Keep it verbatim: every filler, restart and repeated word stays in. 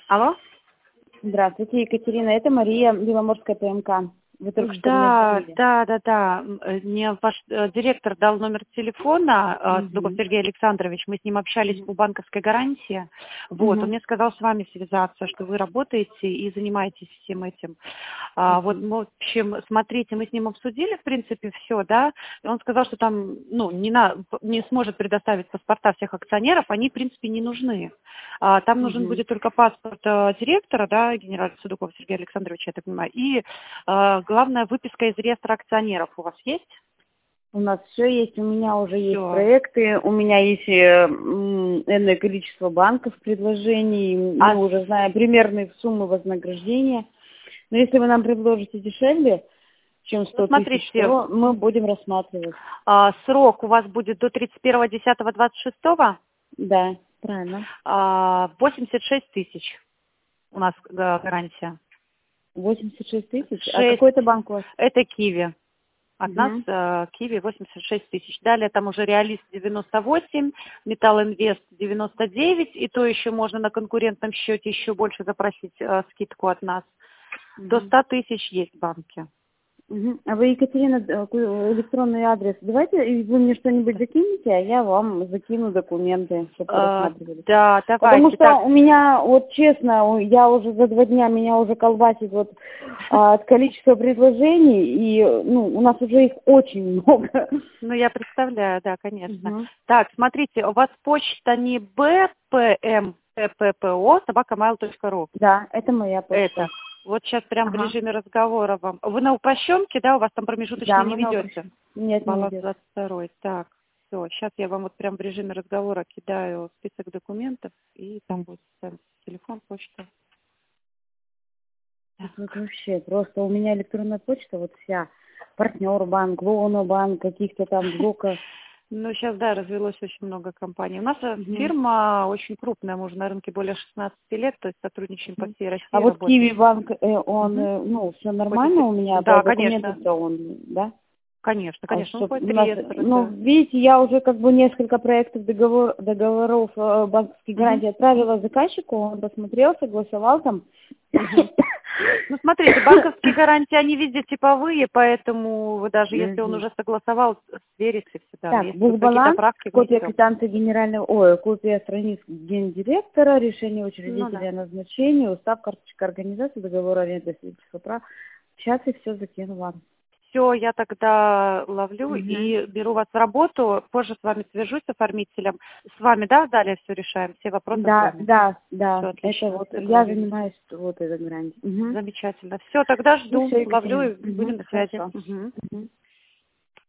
Алло? Здравствуйте, Екатерина. Это Мария, Беломорская ПМК. Вы только что мне Да, звонили. да, да, да. М, э, Мне ваш э, директор дал номер телефона, э, Судуков Мгм. Сергей Александрович. Мы с ним общались по банковской гарантии. Вот, он Мгм. мне сказал с вами связаться, что вы работаете и занимаетесь всем этим. А, вот, Мгм. ну, в общем, смотрите, мы с ним обсудили, в принципе, все, да. И он сказал, что там, ну, не, на, не сможет предоставить паспорта всех акционеров, они, в принципе, не нужны. А, там нужен Мгм. будет только паспорт э, директора, да, генерала Судукова Сергея Александровича, я так понимаю, и э, главное, выписка из реестра акционеров у вас есть? У нас все есть, у меня уже есть Все. проекты, у меня есть э, м, энное количество банков предложений, А мы уже знаем примерные суммы вознаграждения. Но если вы нам предложите дешевле, чем ну, сто тысяч, смотрите, то мы будем рассматривать. а, срок у вас будет до тридцать первого десятого двадцать шестого, Да, правильно. а, восемьдесят шесть тысяч у нас э, гарантия. восемьдесят шесть тысяч? А шесть какой это банк у вас? это Киви. От нас Угу. э, Киви восемьдесят шесть тысяч. Далее там уже Реалист девяносто восемь, Металл Инвест девяносто девять, и то еще можно на конкурентном счете еще больше запросить э, скидку от нас. До Угу. ста тысяч есть в банке. Мгм. А вы, Екатерина, э, какой электронный адрес? Давайте и вы мне что-нибудь закинете, а я вам закину документы, чтобы вы Э, рассматривали. да, Потому давайте. что Так, у меня, вот честно, у- я уже за два дня меня уже колбасит вот а, от количества предложений, и ну, у нас уже их очень много. ну я представляю, да, конечно. Мгм. Так, смотрите, у вас почта не бэ пэ эм пэ пэ пэ о собака mail точка ру. Да, это моя почта. Это. Вот сейчас прям в Ага. режиме разговора вам. Вы на упрощенке, да, у вас там промежуточные Да, не мы на ведете? упрощенке. Нет, не Баланс идет. двадцать второй. Так, все. Сейчас я вам вот прям в режиме разговора кидаю список документов, и там будет там телефон, почта. Тут Так. вот вообще просто у меня электронная почта вот вся. Партнер банк, Лоно банк, каких-то там блоков. Ну, сейчас, да, развелось очень много компаний. У нас э, Мгм. фирма очень крупная, мы уже на рынке более шестнадцати лет, то есть сотрудничаем по Мгм. всей А России, вот работаем. Киви банк, э, он, Мгм. э, ну, все Входит нормально в- у меня по Да, документам, конечно. все он, да? Конечно, А конечно, он чтоб входит у в нас, реестр, ну, да. видите, я уже как бы несколько проектов договор, договоров э, банковских Мгм. гарантий отправила заказчику, он посмотрел, согласовал там. Мгм. Ну, смотрите, банковские гарантии, они везде типовые, поэтому вы даже если он Мгм. уже согласовал, сверите всегда. Так, Если будут какие-то бухбаланс, правки, копия внесем. квитанции генерального, ой, копия страниц гендиректора, решение Ну да. учредителя о назначении, устав, карточка организации, договор аренды, свидетельство прав. Сейчас я все закину вам. Все, я тогда ловлю Мгм. и беру вас в работу. Позже с вами свяжусь с оформителем. С вами, да, далее все решаем, все вопросы с Да, вами. да, да, Все это отлично, вот, я договорились. занимаюсь вот этой гарантией. Мгм. Замечательно. Все, тогда Ну жду, все, ловлю Екатерина. и Мгм. будем на связи. Хорошо. Мгм. Мгм.